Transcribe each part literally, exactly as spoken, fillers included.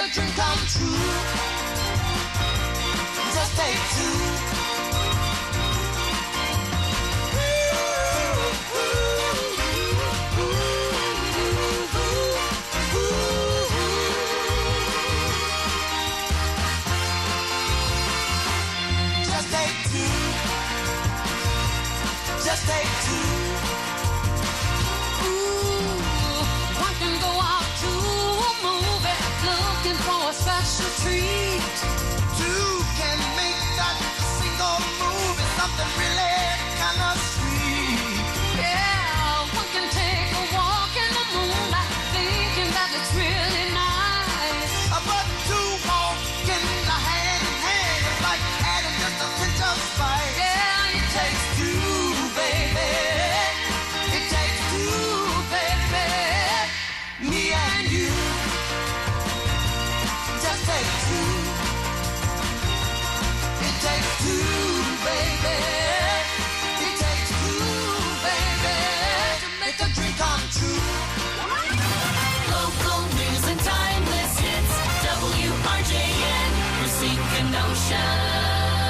a dream come true. Just take two. Just take two. Just take two. Ooh, one can go out to a movie looking for a special treat. Two can make that single movie something really kind of sweet. Yeah, one can take a walk in the moonlight thinking that it's really nice. But two walking hand in hand is like adding just a pinch of spice. Yeah, it takes two, baby. It takes two, baby. Me and you. Just take two. It takes two, baby. It takes two, baby, to make a dream come true. Local news and timeless hits. W R J N, Racine Kenosha.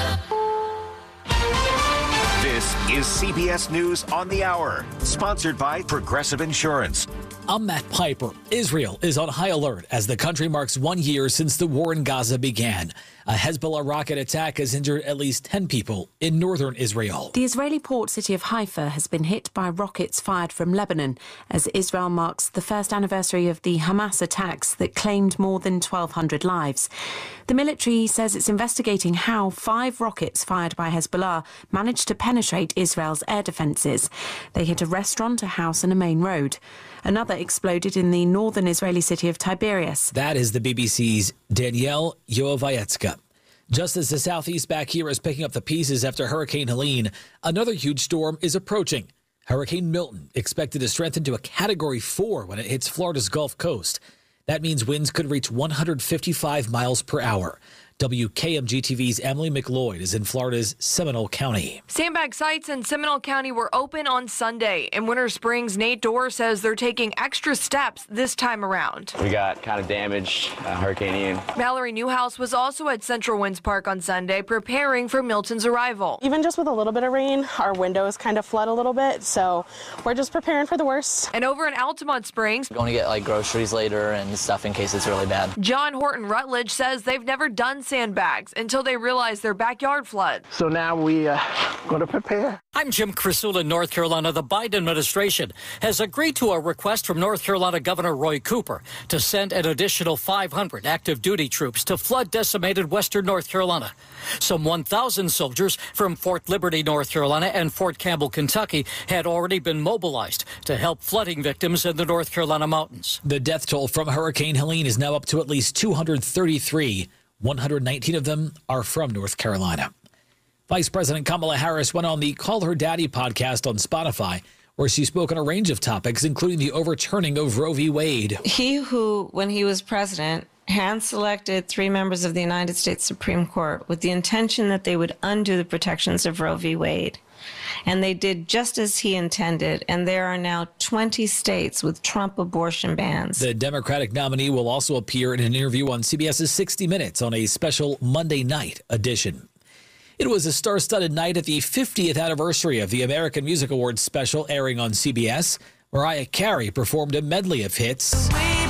This is C B S News on the Hour, sponsored by Progressive Insurance. I'm Matt Piper. Israel is on high alert as the country marks one year since the war in Gaza began. A Hezbollah rocket attack has injured at least ten people in northern Israel. The Israeli port city of Haifa has been hit by rockets fired from Lebanon as Israel marks the first anniversary of the Hamas attacks that claimed more than twelve hundred lives. The military says it's investigating how five rockets fired by Hezbollah managed to penetrate Israel's air defences. They hit a restaurant, a house and a main road. Another exploded in the northern Israeli city of Tiberias. That is the B B C's Danielle Yovavetska. Just as the southeast back here is picking up the pieces after Hurricane Helene, another huge storm is approaching. Hurricane Milton expected to strengthen to a Category four when it hits Florida's Gulf Coast. That means winds could reach one hundred fifty-five miles per hour. W K M G T V's Emily McLeod is in Florida's Seminole County. Sandbag sites in Seminole County were open on Sunday. In Winter Springs, Nate Dorr says they're taking extra steps this time around. We got kind of damaged, uh, Hurricane Ian. Mallory Newhouse was also at Central Winds Park on Sunday preparing for Milton's arrival. Even just with a little bit of rain, our windows kind of flood a little bit, so we're just preparing for the worst. And over in Altamont Springs, going to get like groceries later and stuff in case it's really bad. John Horton Rutledge says they've never done sandbags until they realized their backyard flood. So now we uh, going to prepare. I'm Jim Crisula in North Carolina. The Biden administration has agreed to a request from North Carolina Governor Roy Cooper to send an additional five hundred active duty troops to flood-decimated western North Carolina. Some one thousand soldiers from Fort Liberty, North Carolina, and Fort Campbell, Kentucky, had already been mobilized to help flooding victims in the North Carolina mountains. The death toll from Hurricane Helene is now up to at least two hundred thirty-three. one hundred nineteen of them are from North Carolina. Vice President Kamala Harris went on the Call Her Daddy podcast on Spotify, where she spoke on a range of topics, including the overturning of Roe v. Wade. He who, when he was president, hand-selected three members of the United States Supreme Court with the intention that they would undo the protections of Roe v. Wade. And they did just as he intended, and there are now twenty states with Trump abortion bans. The Democratic nominee will also appear in an interview on CBS's sixty minutes on a special Monday night edition. It was a star-studded night at the fiftieth anniversary of the American Music Awards special airing on C B S. Mariah Carey performed a medley of hits.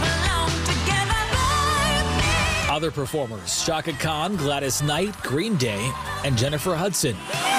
Other performers, Chaka Khan, Gladys Knight, Green Day, and Jennifer Hudson.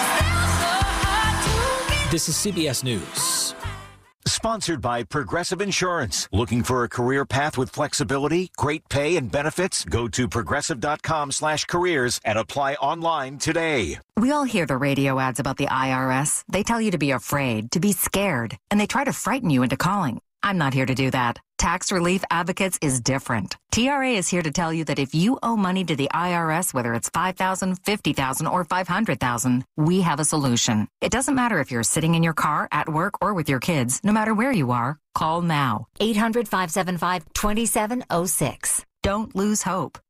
This is C B S News. Sponsored by Progressive Insurance. Looking for a career path with flexibility, great pay, and benefits? Go to progressive.com slash careers and apply online today. We all hear the radio ads about the I R S. They tell you to be afraid, to be scared, and they try to frighten you into calling. I'm not here to do that. Tax Relief Advocates is different. T R A is here to tell you that if you owe money to the I R S, whether it's five thousand dollars, fifty thousand dollars, or five hundred thousand dollars, we have a solution. It doesn't matter if you're sitting in your car, at work, or with your kids. No matter where you are, call now. eight hundred, five seven five, two seven zero six. Don't lose hope.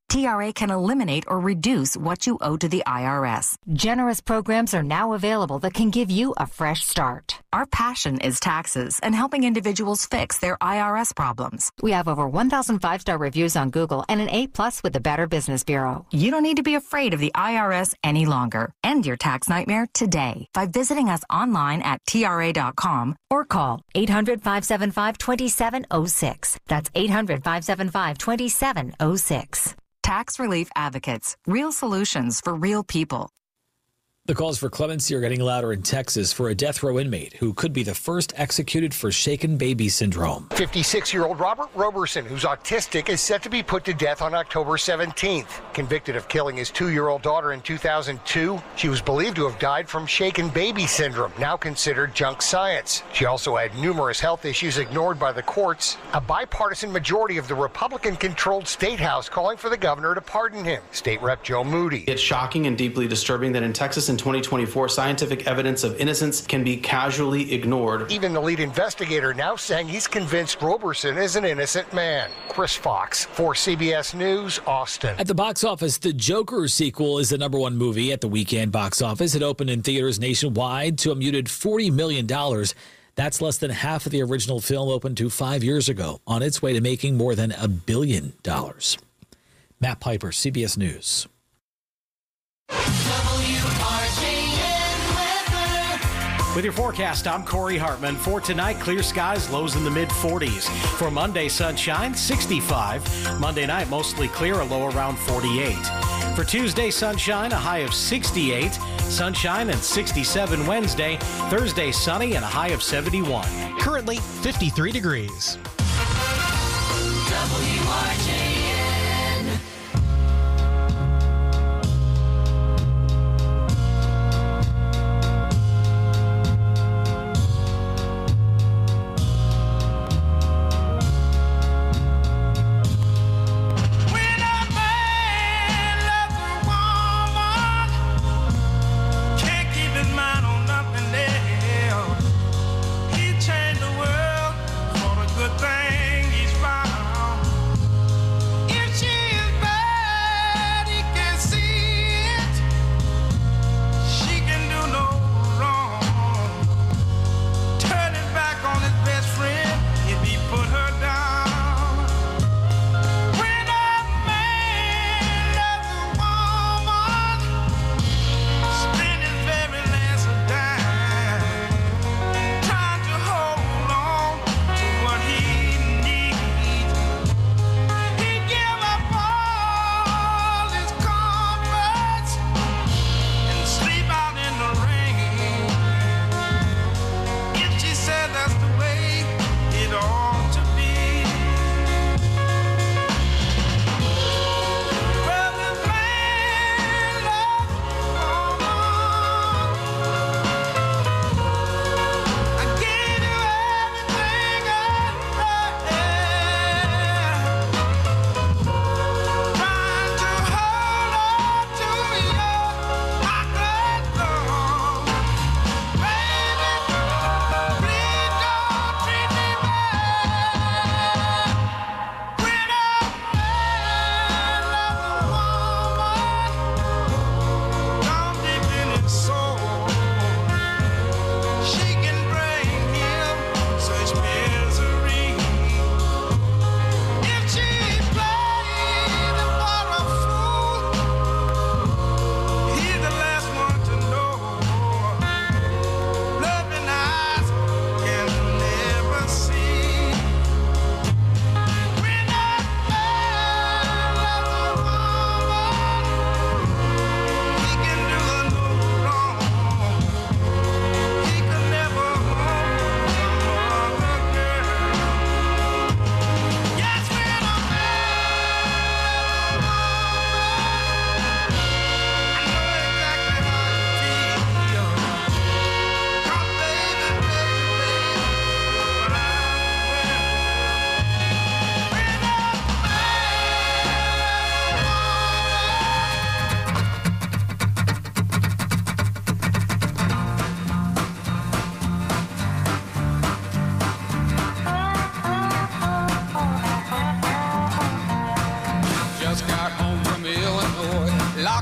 T R A can eliminate or reduce what you owe to the I R S. Generous programs are now available that can give you a fresh start. Our passion is taxes and helping individuals fix their I R S problems. We have over one thousand five-star reviews on Google and an A plus with the Better Business Bureau. You don't need to be afraid of the I R S any longer. End your tax nightmare today by visiting us online at T R A dot com or call eight hundred, five seven five, two seven zero six. That's eight hundred, five seven five, two seven zero six. Tax Relief Advocates. Real solutions for real people. The calls for clemency are getting louder in Texas for a death row inmate who could be the first executed for shaken baby syndrome. fifty-six-year-old Robert Roberson, who's autistic, is set to be put to death on October seventeenth. Convicted of killing his two-year-old daughter in two thousand two, she was believed to have died from shaken baby syndrome, now considered junk science. She also had numerous health issues ignored by the courts. A bipartisan majority of the Republican-controlled State House calling for the governor to pardon him. State Rep Joe Moody. It's shocking and deeply disturbing that in Texas in twenty twenty-four, scientific evidence of innocence can be casually ignored. Even the lead investigator now saying he's convinced Roberson is an innocent man. Chris Fox for C B S News, Austin. At the box office, the Joker sequel is the number one movie at the weekend box office. It opened in theaters nationwide to a muted forty million dollars. That's less than half of the original film opened to five years ago, on its way to making more than a billion dollars. Matt Piper, C B S News. With your forecast, I'm Corey Hartman. For tonight, clear skies, lows in the mid forties. For Monday, sunshine, sixty-five. Monday night, mostly clear, a low around forty-eight. For Tuesday, sunshine, a high of sixty-eight. Sunshine and sixty-seven Wednesday. Thursday, sunny and a high of seventy-one. Currently, fifty-three degrees. W R J N.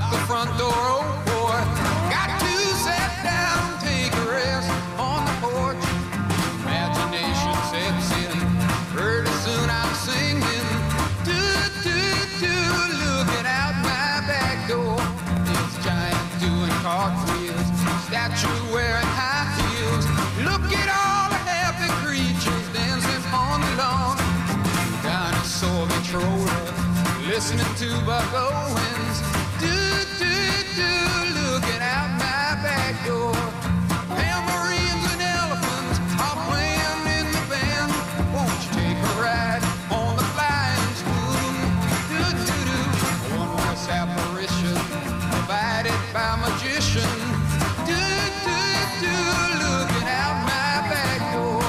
lock the front door, oh boy. Got to sit down, take a rest on the porch. Imagination sets in, pretty soon I'm singing. Do, do, do, looking out my back door. It's giant doing cartwheels, statue wearing high heels. Look at all the happy creatures dancing on the lawn. Dinosaur controller, listening to Buck Owens. Do, do, do, looking out my back door. Tambourines and elephants are playing in the band. Won't you take a ride on the flying spoon? Do, do, do, one voice apparition, provided by magician. Do, do, do, looking out my back door.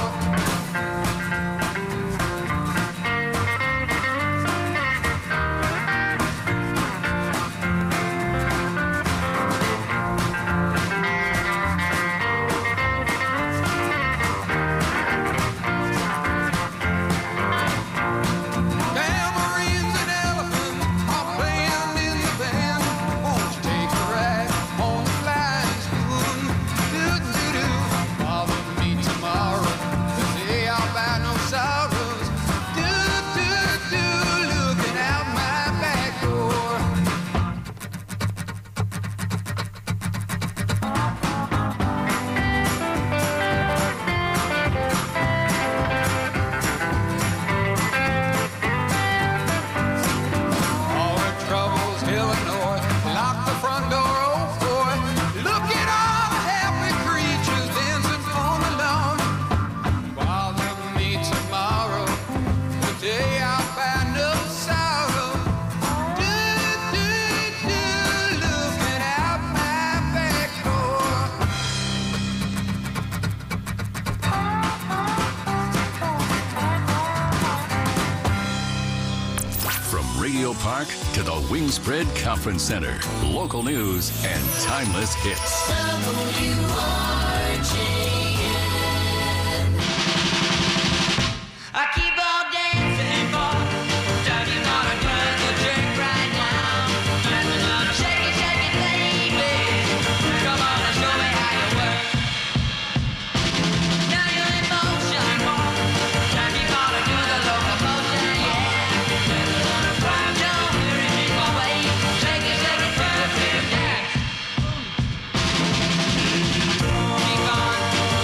Tambourines and elephants are playing in the band. Won't you take a ride on the flying spoon? Do, do, do, bother me tomorrow, the day I'll buy no sorrows. Do, do, do, looking out my back door. All the troubles, Illinois, lock the front door, oh boy. Look at all the happy creatures dancing on the lawn. Bother me tomorrow, the day I'll find no sorrow. Do, do, do, looking out my back door. From Radio Park to the Wingspread Conference Center, local news and timeless hits. W R J N. I keep on dancing, boy. Don't you wanna turn the trick right now? Shake it, shake it, baby. Come on and show me how you work. Now you're in motion, boy. Time you gotta do the locomotion, yeah. Don't hurry me away. Shake it, shake it, perfect dance. Keep on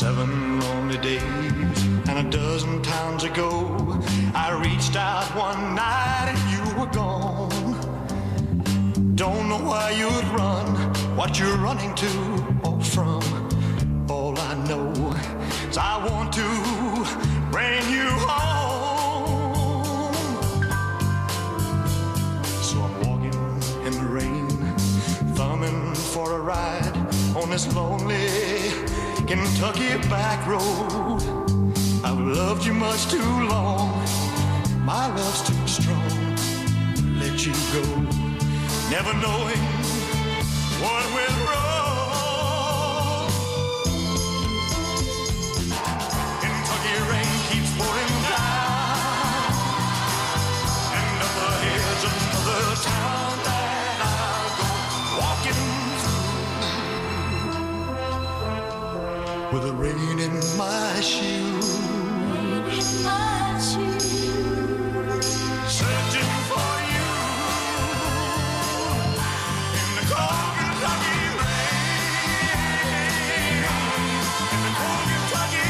Seven lonely days and a dozen times ago, I reached out one night and you were gone. Don't know why you'd run, what you're running to or from. All I know is I want to bring you home. So I'm walking in the rain, thumbing for a ride on this lonely Kentucky back road. I've loved you much too long, my love's too strong to let you go, never knowing what went wrong. Kentucky rain keeps pouring down, and up ahead's another town that I'll go walking through with the rain in my shoes. My shoes. Searching for you in the cold Kentucky rain, in the cold Kentucky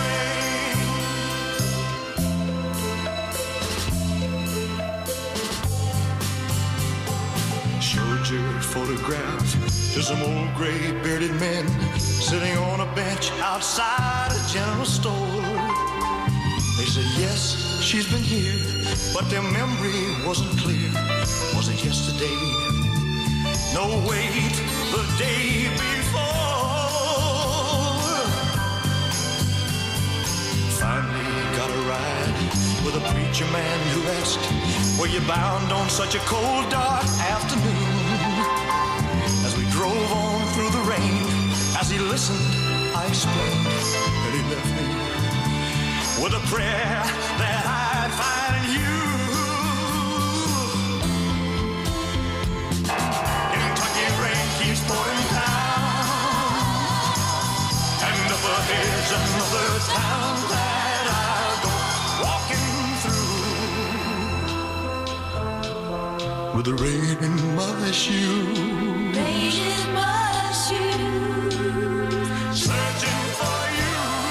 rain. Showed your photograph to some old gray bearded men sitting on a bench outside a general store. They said, yes, she's been here, but their memory wasn't clear. Was it yesterday? No, wait, the day before. Finally got a ride with a preacher man who asked, were you bound on such a cold, dark afternoon? As we drove on through the rain, as he listened, I explained that he left me with a prayer that I'd find you. Kentucky rain keeps pouring down, and up ahead's another town that I'll go walking through with the rain in my shoes. Rain in my shoes. Searching for you.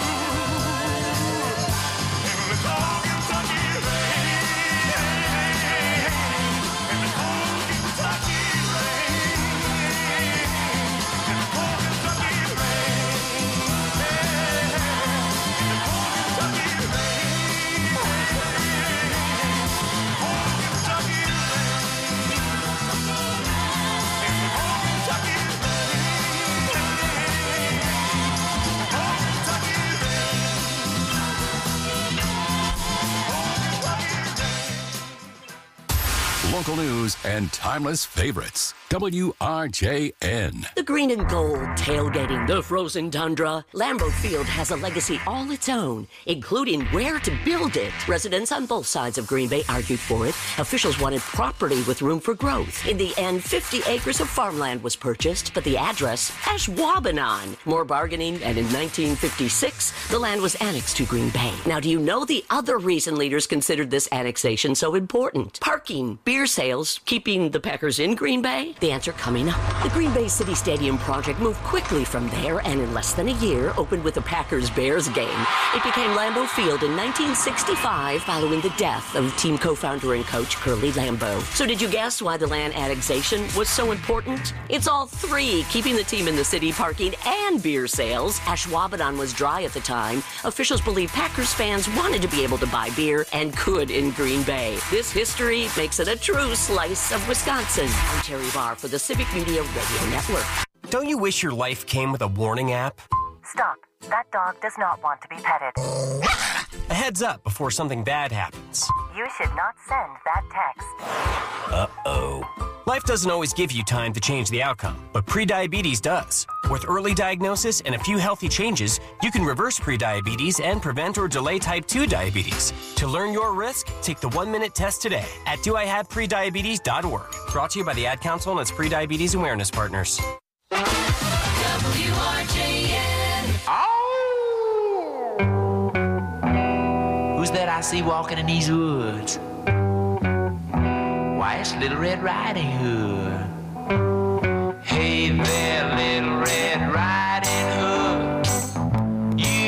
Local news and timeless favorites. W R J N. The green and gold tailgating the frozen tundra. Lambeau Field has a legacy all its own, including where to build it. Residents on both sides of Green Bay argued for it. Officials wanted property with room for growth. In the end, fifty acres of farmland was purchased, but the address, Ashwaubenon. More bargaining, and in nineteen fifty-six, the land was annexed to Green Bay. Now, do you know the other reason leaders considered this annexation so important? Parking, beer sales, keeping the Packers in Green Bay? The answer coming up. The Green Bay City Stadium project moved quickly from there and in less than a year opened with a Packers-Bears game. It became Lambeau Field in nineteen sixty-five following the death of team co-founder and coach Curly Lambeau. So did you guess why the land annexation was so important? It's all three, keeping the team in the city, parking, and beer sales. Ashwaubenon was dry at the time. Officials believe Packers fans wanted to be able to buy beer and could in Green Bay. This history makes it a true slice of Wisconsin. I'm Terry Barr for the Civic Media Radio Network. Don't you wish your life came with a warning app? Stop. That dog does not want to be petted. A heads up before something bad happens. You should not send that text. Uh-oh. Life doesn't always give you time to change the outcome, but prediabetes does. With early diagnosis and a few healthy changes, you can reverse prediabetes and prevent or delay type two diabetes. To learn your risk, take the one-minute test today at do I have prediabetes dot org. Brought to you by the Ad Council and its Prediabetes Awareness Partners. W R J N. Oh! Who's that I see walking in these woods? Why, it's Little Red Riding Hood. Hey there, Little Red Riding Hood. You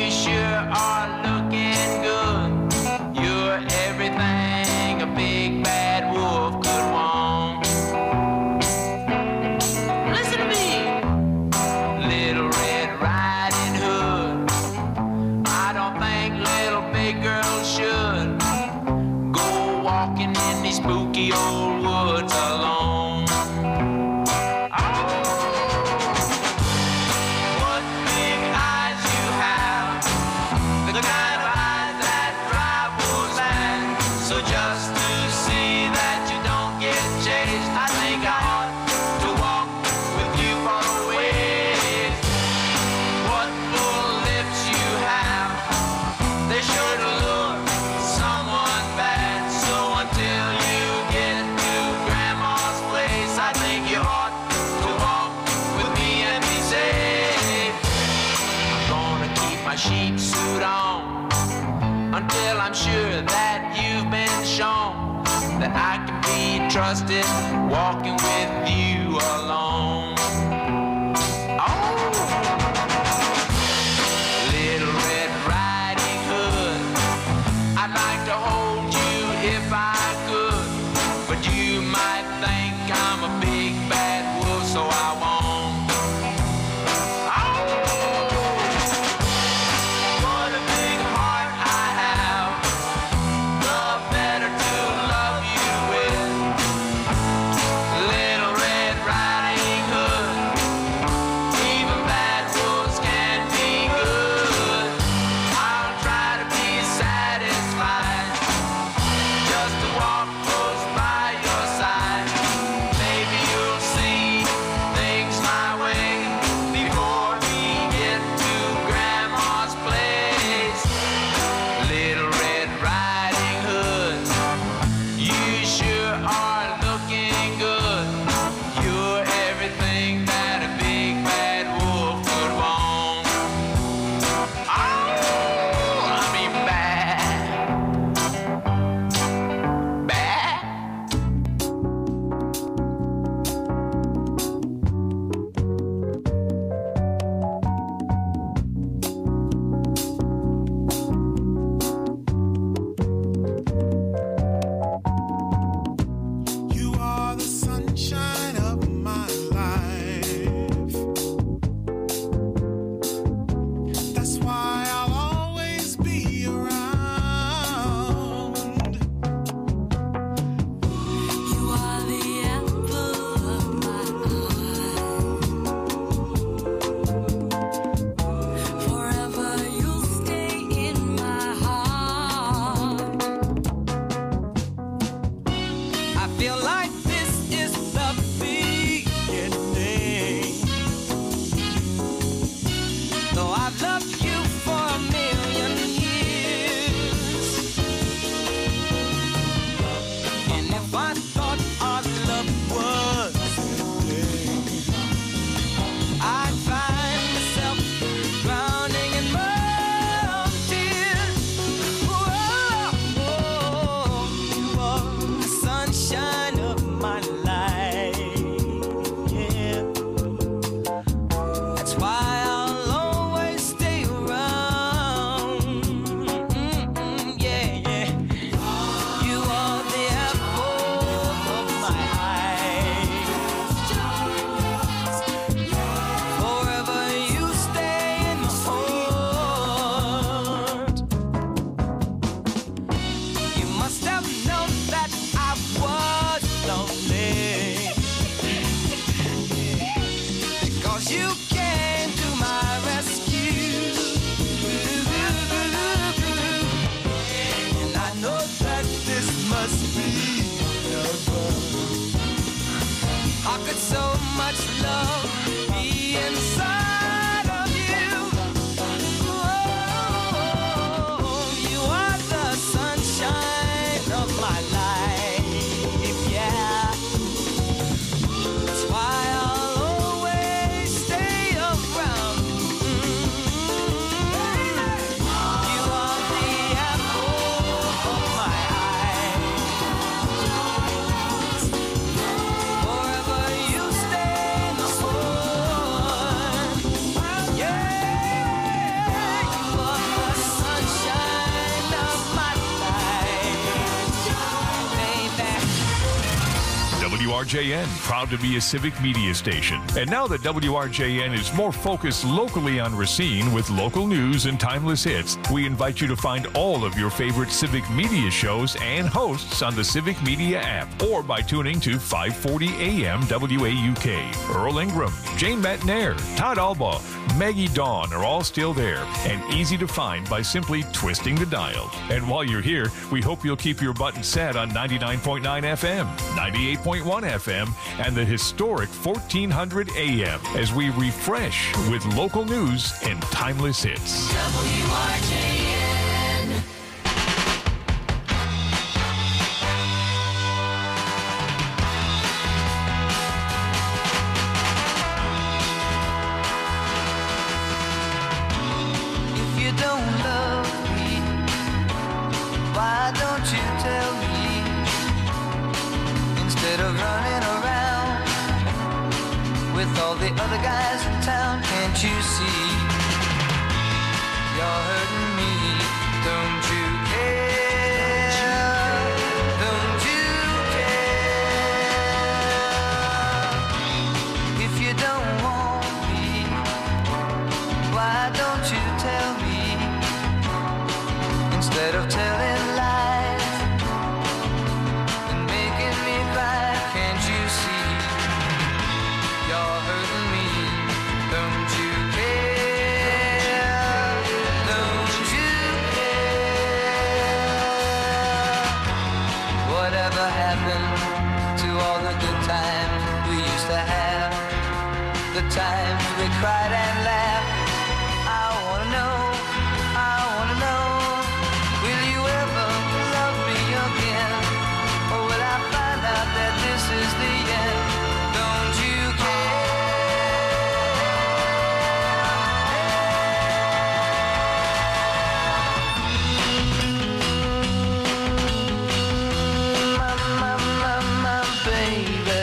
sheep suit on until I'm sure that you've been shown that I can be trusted walking with you alone. Oh, Little Red Riding Hood, I'd like to hold you if I could, but you might think I'm a big bad wolf, so I won't. W R J N, proud to be a civic media station. And now that W R J N is more focused locally on Racine with local news and timeless hits, we invite you to find all of your favorite civic media shows and hosts on the Civic Media app or by tuning to five forty A M W A U K. Earl Ingram, Jane Matnair, Todd Alba, Maggie Dawn are all still there and easy to find by simply twisting the dial. And while you're here, we hope you'll keep your button set on ninety-nine point nine F M, ninety-eight point one F M, and the historic fourteen hundred A M as we refresh with local news and timeless hits. W R J N. If you you tell me? Instead of running around with all the other guys in town, can't you see? You're hurting me, don't you care? Don't you care? If you don't want me, why don't you tell me? Instead of telling lies and making me cry, can't you see? You're hurting me, don't you care? Don't you care? Whatever happened to all the good times we used to have? The times we cried and laughed. I wanna know, I wanna know, will you ever love me again? Or will I find out that this is the end? Don't you care? My, my, my, my baby.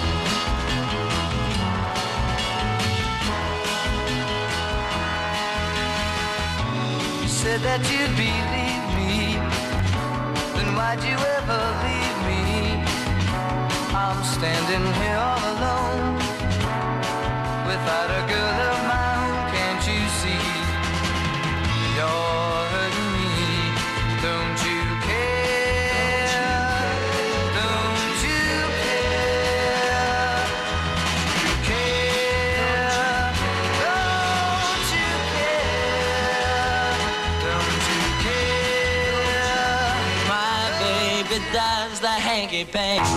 You said that you'd believe me, then why'd you ever leave me? I'm standing here all alone, without a girl of my own, can't you see? You're hurting me, don't you care? Don't you care? You care? Don't you care? Don't you care? My baby does the hanky panky.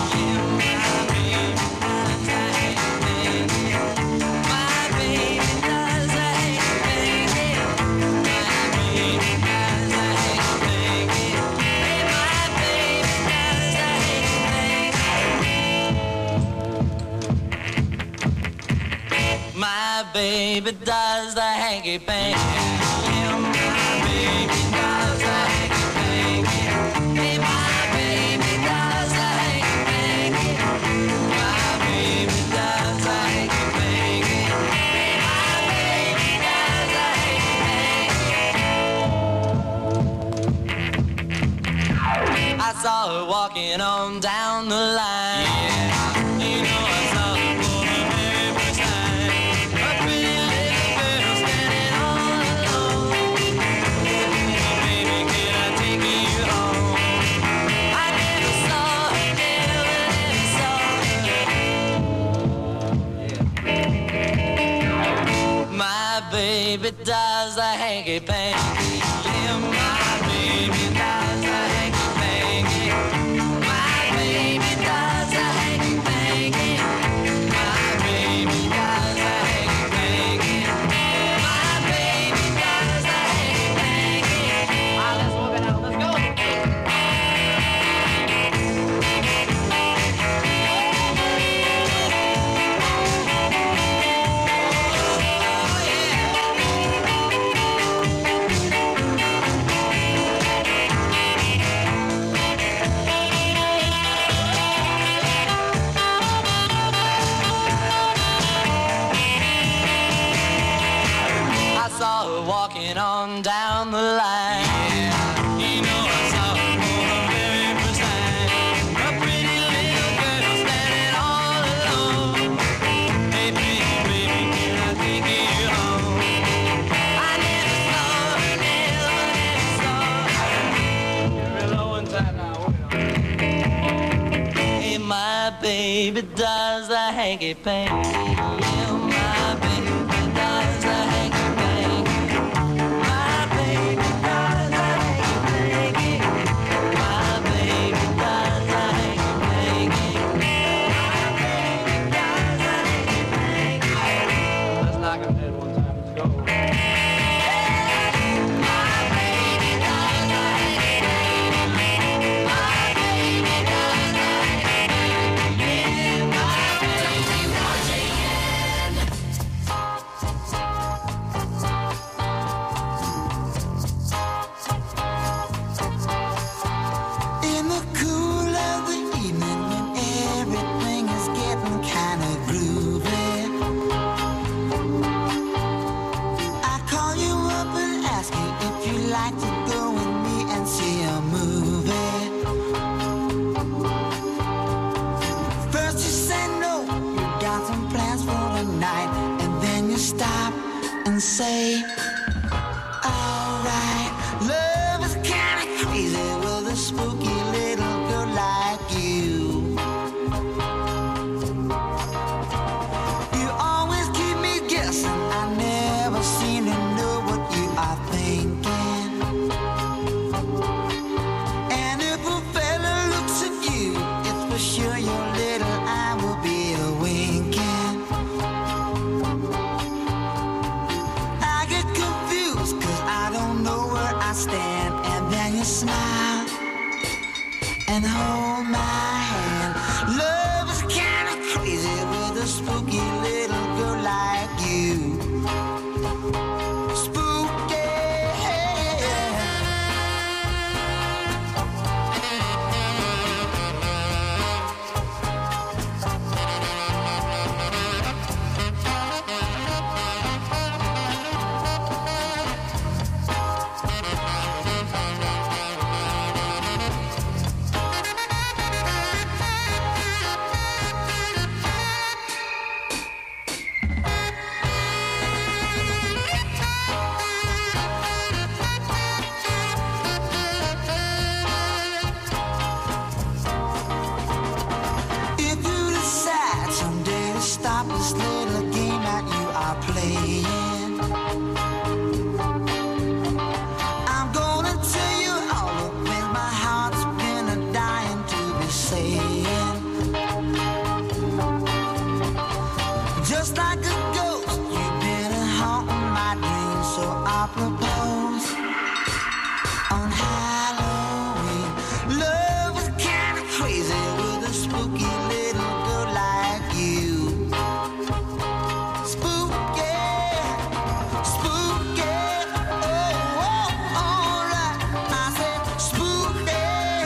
My baby does the hanky panky. Yeah, my baby does the hanky panky. Hey, my baby does the hanky panky. My baby does the hanky panky. Hey, my baby does the hanky panky. I saw her walking on down the line. Yeah, you know I saw her for the very first time. A pretty little girl standing all alone. Baby, can I take you home? I never saw her, never, never saw her. My baby does the hanky panky. Yeah, my baby does the hanky panky. My baby does the hanky panky. My baby does the hanky panky. My baby does the hanky panky. Ah, let's walk it out. Let's go. I saw her walking on down the line. Yeah, you know I saw her for the very first time. A pretty little girl standing all alone. Hey, pretty baby, can I take you home? I never saw her, never, never saw her. Real low and tight now. Hey, my baby does the hanky panky. Yeah, my baby does the hanky panky. My baby does the hanky panky. My baby does the hanky panky. My baby does the hanky panky. Let's knock him dead one time. Let's go. My baby does the hanky panky. My baby does the hanky panky. Yeah, my baby. W R J N stand, and then you smile and hold my hand. Love is kind of crazy with a spooky little girl like you. Spooky. If you decide someday to stop this little game that you are playing, I'm gonna tell you all the things my heart's been a dying to be saying. Just like a ghost, you've been haunting my dreams, so I propose on Halloween. Love is kind of crazy with a spooky little girl like you. Spooky, spooky, oh, oh, alright. I said spooky,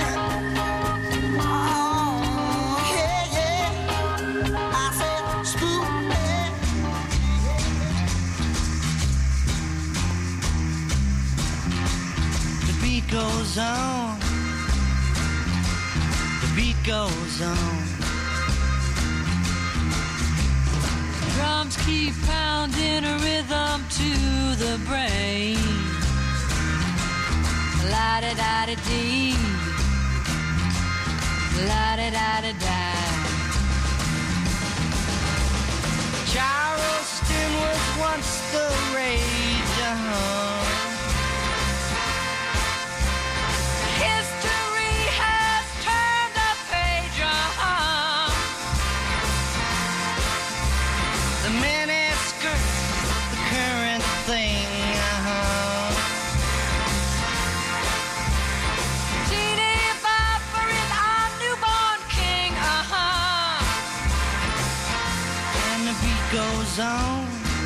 oh, yeah, yeah. I said spooky. The beat goes on. The beat goes on. Drums keep pounding a rhythm to the brain. La da da da dee. La da da da da. Charleston was once the rage, uh-huh. History has turned a page, uh-huh. The miniskirt, the current thing, uh-huh. Teeny Bopper is our newborn king, uh-huh. And the beat goes on.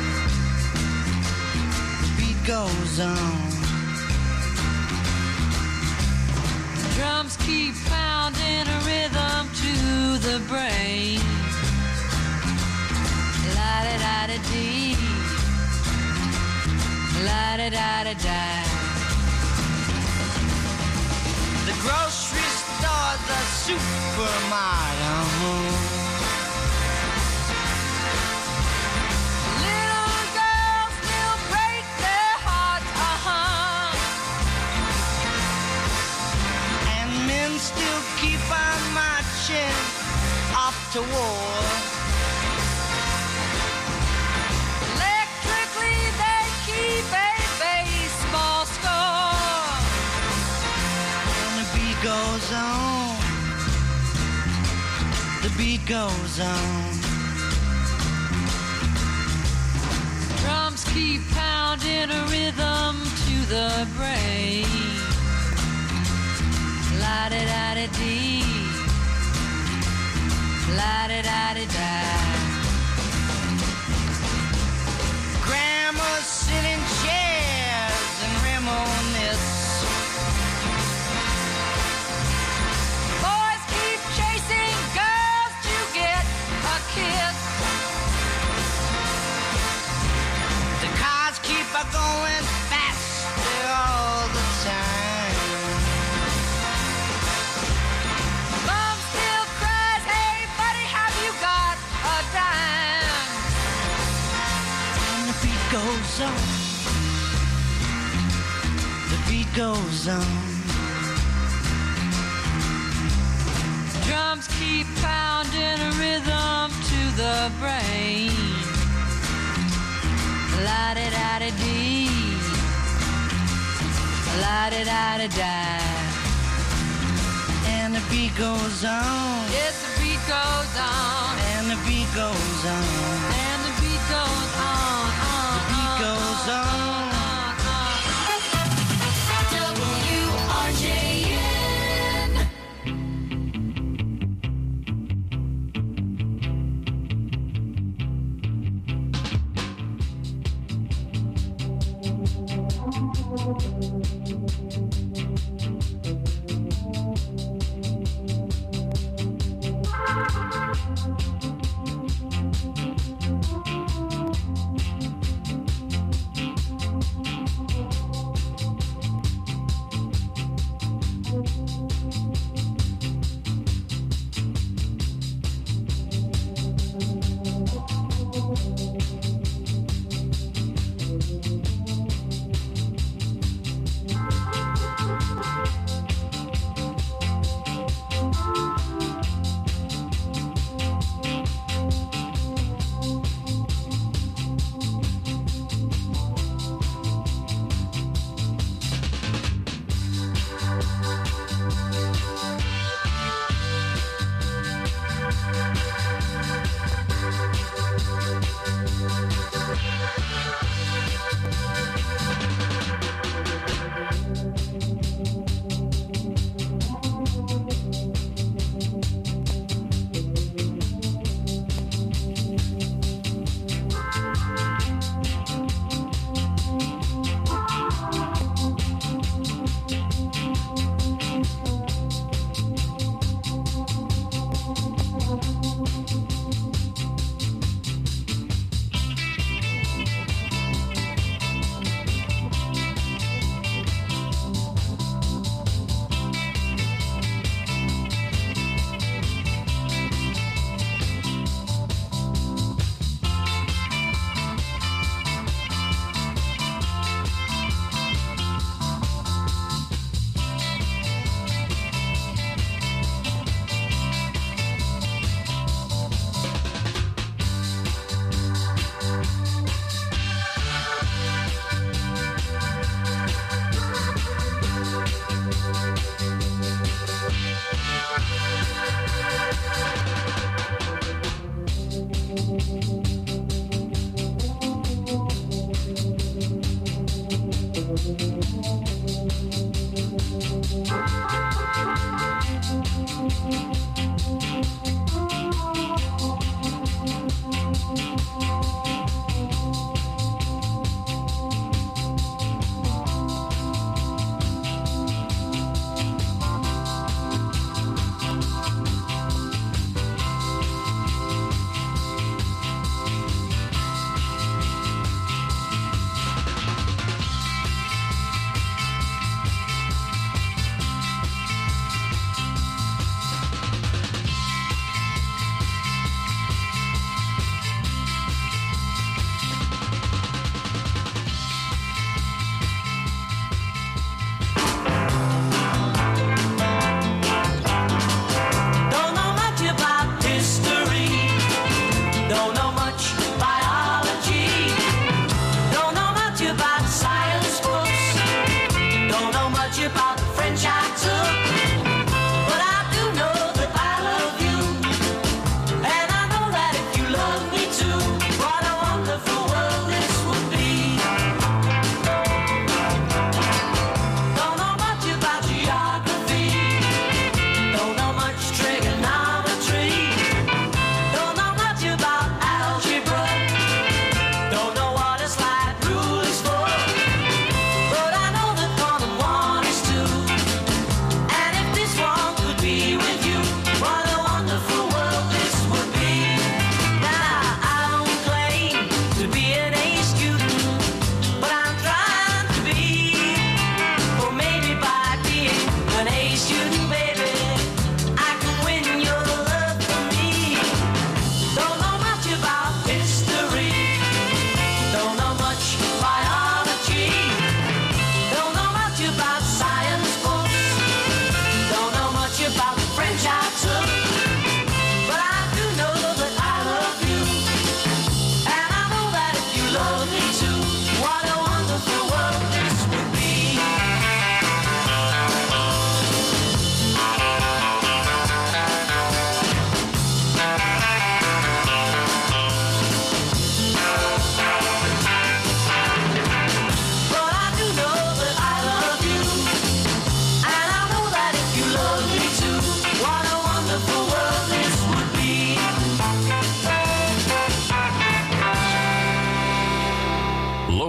The beat goes on. Drums keep pounding a rhythm to the brain. La da da da dee. La da da da da. The grocery store's a supermarket, uh-huh. Little girls still break their hearts, uh-huh. And men still keep on marching off to war. Electrically they keep a baseball score. And the beat goes on. The beat goes on. Drums keep pounding a rhythm to the brain. La da da da dee. La da da da da. Grandma's sitting chairs and reminisce. Boys keep chasing girls to get a kiss. The cars keep a going faster all the time. Mom still cries, hey buddy, have you got a dime? And the beat goes on. The beat goes on. Drums keep pounding a rhythm to the brain. La da da da dee. La da da da da. And the beat goes on. Yes, the beat goes on. And the beat goes on. And the beat goes on. on The beat goes on. on, on, on.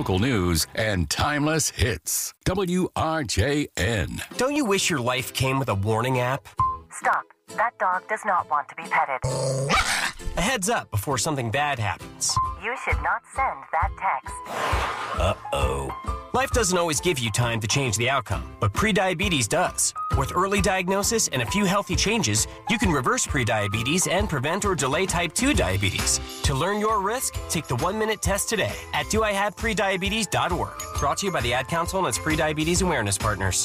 local news, and timeless hits. W R J N. Don't you wish your life came with a warning app? Stop. That dog does not want to be petted. A heads up before something bad happens. You should not send that text. Uh-oh. Life doesn't always give you time to change the outcome, but prediabetes does. With early diagnosis and a few healthy changes, you can reverse prediabetes and prevent or delay type two diabetes. To learn your risk, take the one-minute test today at do I have prediabetes dot org. Brought to you by the Ad Council and its Prediabetes Awareness Partners.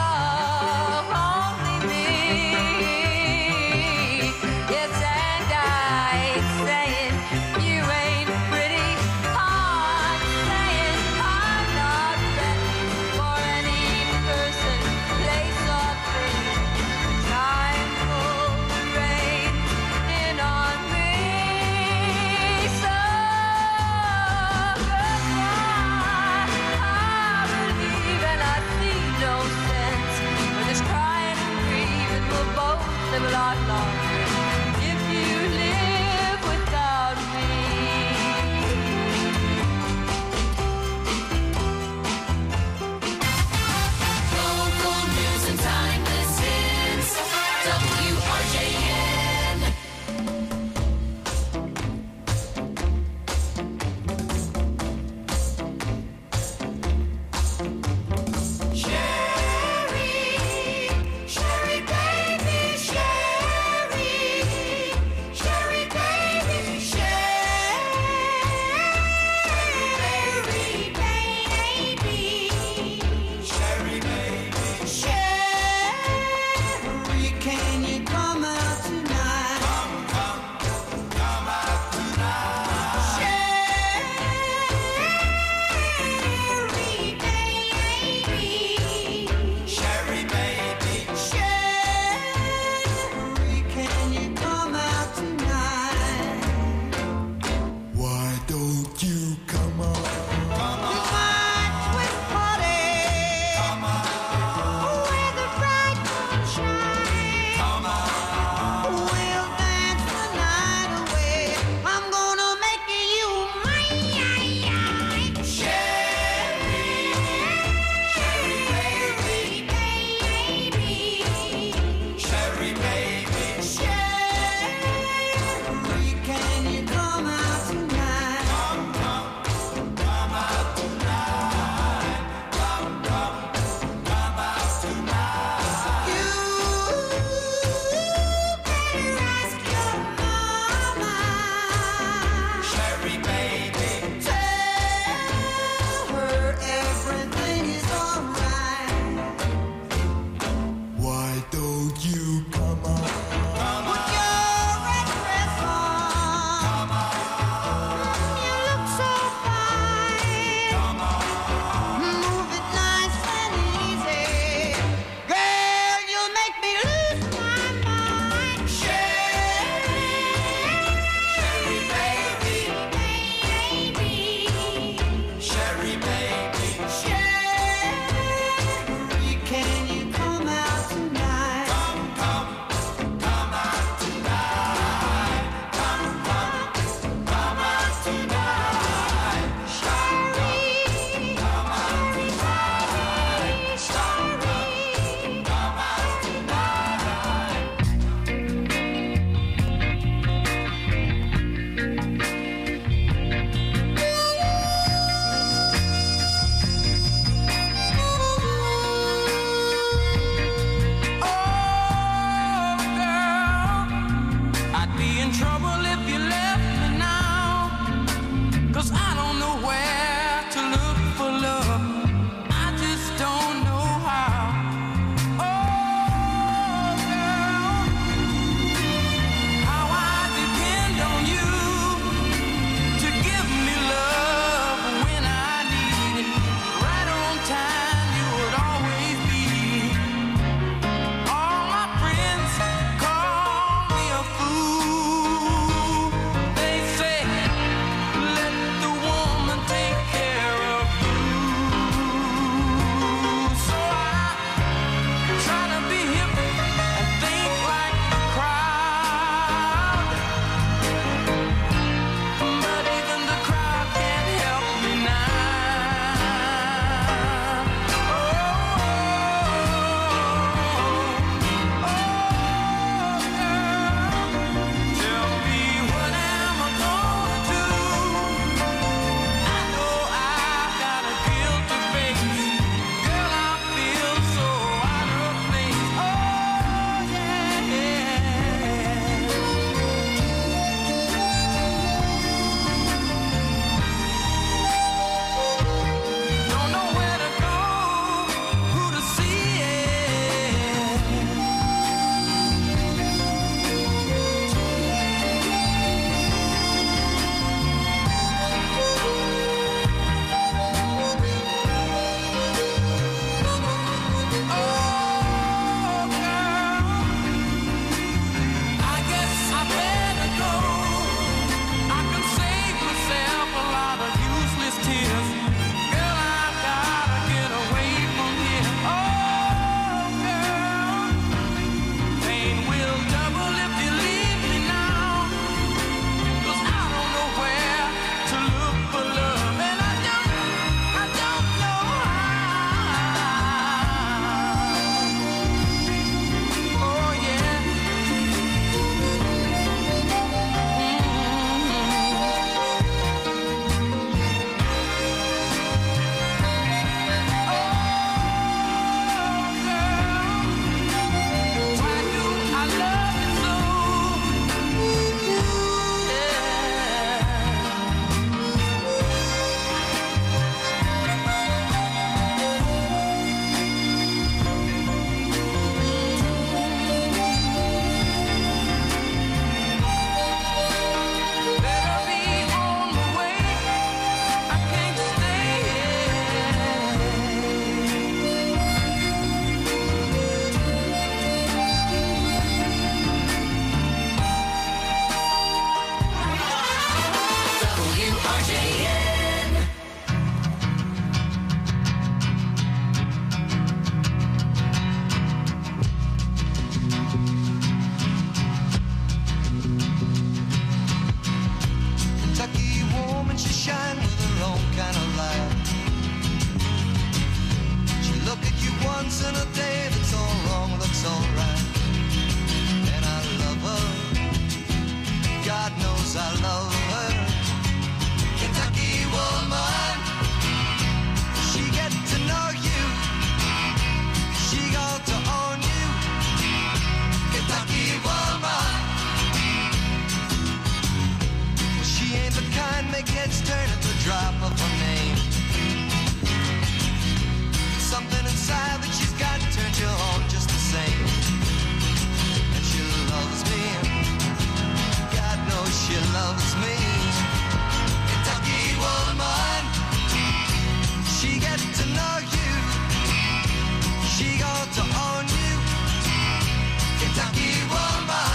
Yes, and I drop of her name. Something inside that she's got turns you on just the same. And she loves me. God knows she loves me. Kentucky woman, she gets to know you. She got to own you. Kentucky woman.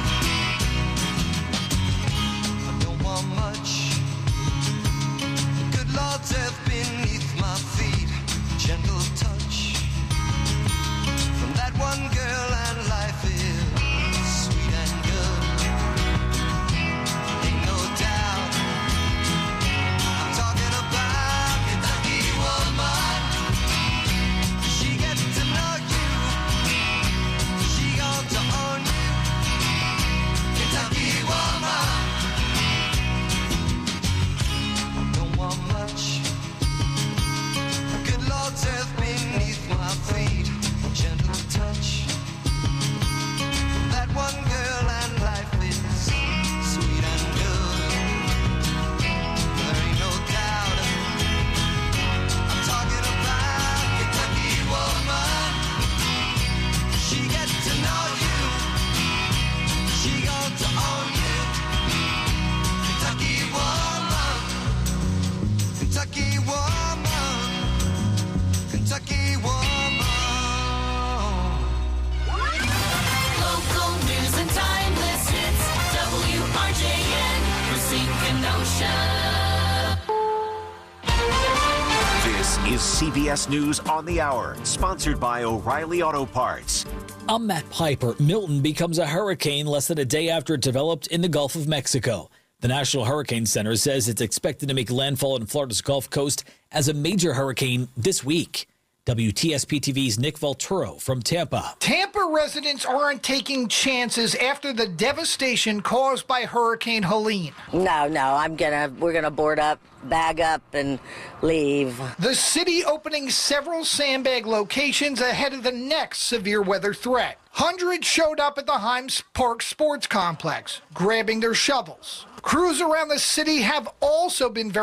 I don't want much. The good Lord's earth beneath my feet. Gentle touch from that one girl, and life is sweet and good. Ain't no doubt. I'm talking about Kentucky woman. She gets to know you. She got to own you. Kentucky woman. Don't want much. The good Lord's earth beneath my feet. Gentle touch. That one girl, and life is sweet and good. There ain't no doubt. I'm talking about Kentucky woman. She gets to know you. She got to own you. Kentucky woman. Kentucky woman. Kentucky woman. Local news and timeless hits. W R J N, Racine, Kenosha. This is C B S News on the Hour, sponsored by O'Reilly Auto Parts. I'm Matt Piper. Milton becomes a hurricane less than a day after it developed in the Gulf of Mexico. The National Hurricane Center says it's expected to make landfall in Florida's Gulf Coast as a major hurricane this week. W T S P T V's Nick Volturo from Tampa. Tampa residents aren't taking chances after the devastation caused by Hurricane Helene. No, no, I'm gonna, we're gonna board up, bag up, and leave. The city opening several sandbag locations ahead of the next severe weather threat. Hundreds showed up at the Himes Park Sports Complex, grabbing their shovels. Crews around the city have also been very